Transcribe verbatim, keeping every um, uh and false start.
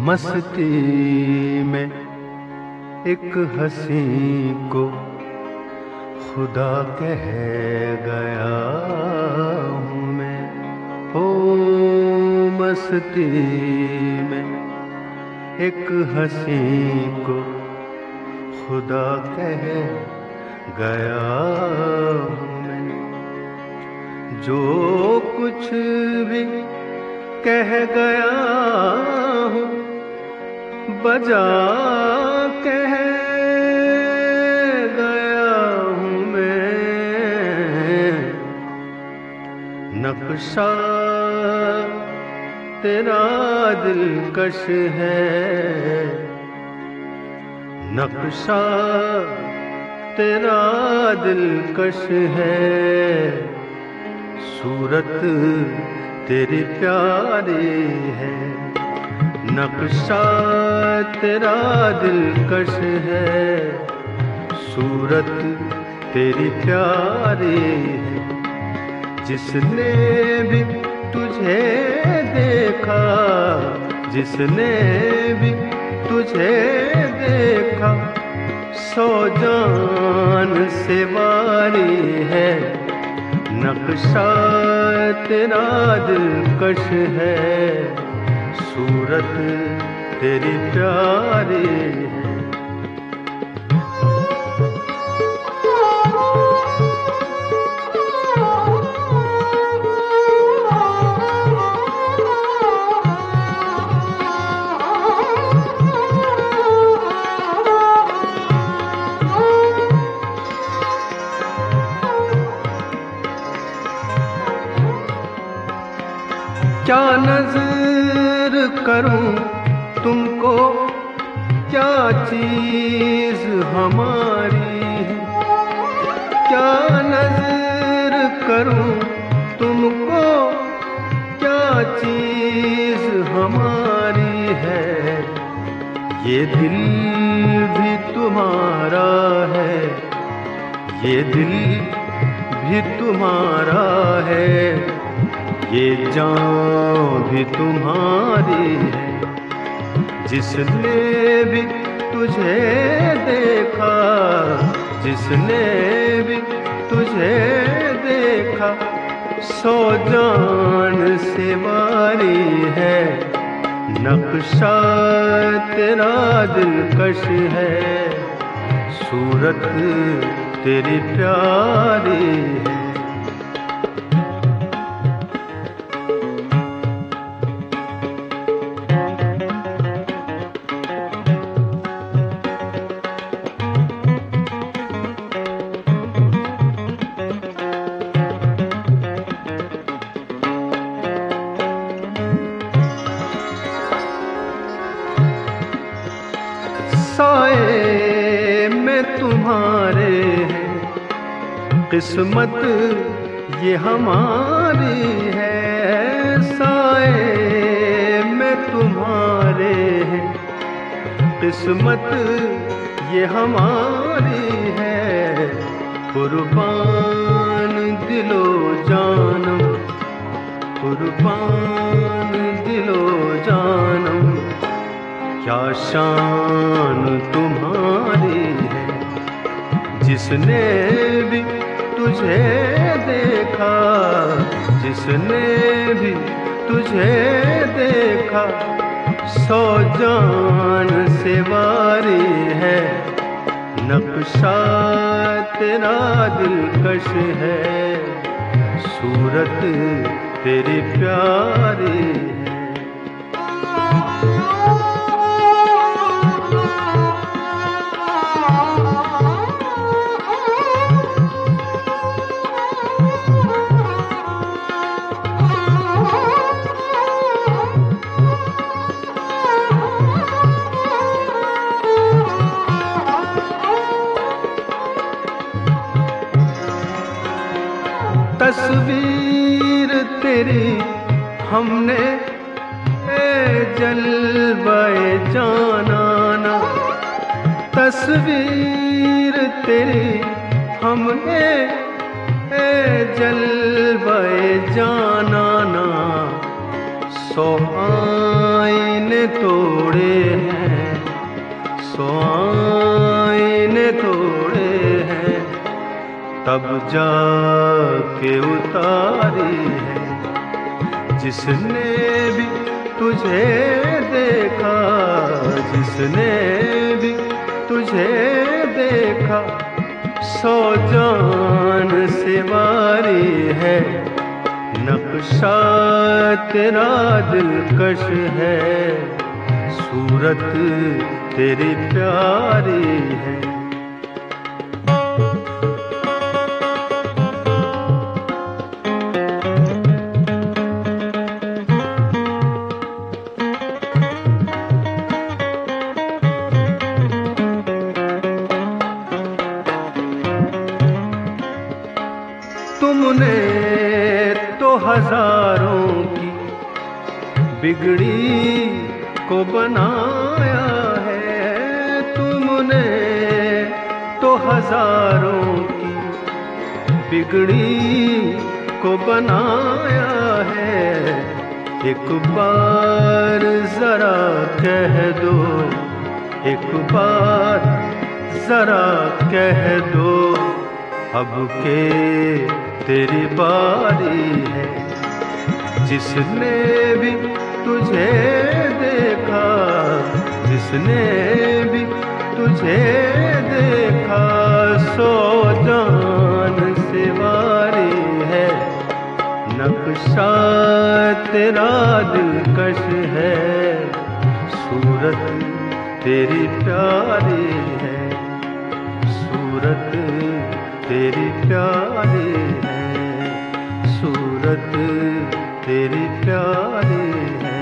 मस्ती में एक हंसी को खुदा कह गया हूँ मैं। ओ मस्ती में एक हंसी को खुदा कह गया हूँ मैं। जो कुछ भी कह गया हूँ बजा कह गया हूँ मैं। नक्शा तेरा दिलकश है, नक्शा तेरा दिलकश है। सूरत तेरी प्यारी है, नक्शा तेरा दिलकश है। सूरत तेरी प्यारी है। जिसने भी तुझे देखा, जिसने भी तुझे देखा, सौ जान से वारी है। नक्शा तेरा दिलकश है, सूरत तेरी प्यारी है। क्या नज़र करूं तुमको, क्या चीज़ हमारी है। क्या नज़र करूं तुमको, क्या चीज़ हमारी है। ये दिल भी तुम्हारा है, ये दिल भी तुम्हारा है। ये जान भी तुम्हारी है। जिसने भी तुझे देखा, जिसने भी तुझे देखा, सौ जान से वारी है। नक्शा तेरा दिलकश है, सूरत तेरी प्यारी है। साए में तुम्हारे हैं, किस्मत ये हमारी है। साए में तुम्हारे हैं, किस्मत ये हमारी है। कुर्बान दिलो जानम, कुर्बान दिलो जानम, क्या शान तुम्हारी है। जिसने भी तुझे देखा, जिसने भी तुझे देखा, सौ जान से वारी है। नक्शा तेरा दिलकश है, सूरत तेरी प्यारी है। तस्वीर तेरी हमने ए जलवाए जानाना, तस्वीर तेरी हमने ए जलवाए जानाना। सौ आईने आईने तोड़े हैं, सौ आईने तोड़े हैं, तब जाके उतारी है। जिसने भी तुझे देखा, जिसने भी तुझे देखा, सौ जान से मारी है। नक्शा तेरा दिलकश है, सूरत तेरी प्यारी है। तुमने तो हजारों की बिगड़ी को बनाया है, तुमने तो हजारों की बिगड़ी को बनाया है। एक बार जरा कह दो, एक बार जरा कह दो, अब के तेरी बारी है। जिसने भी तुझे देखा, जिसने भी तुझे देखा, सौ जान से वारी है। नक्शा तेरा दिलकश है, सूरत तेरी प्यारी है, सूरत तेरी प्यारी है, सूरत तेरी प्यारी है।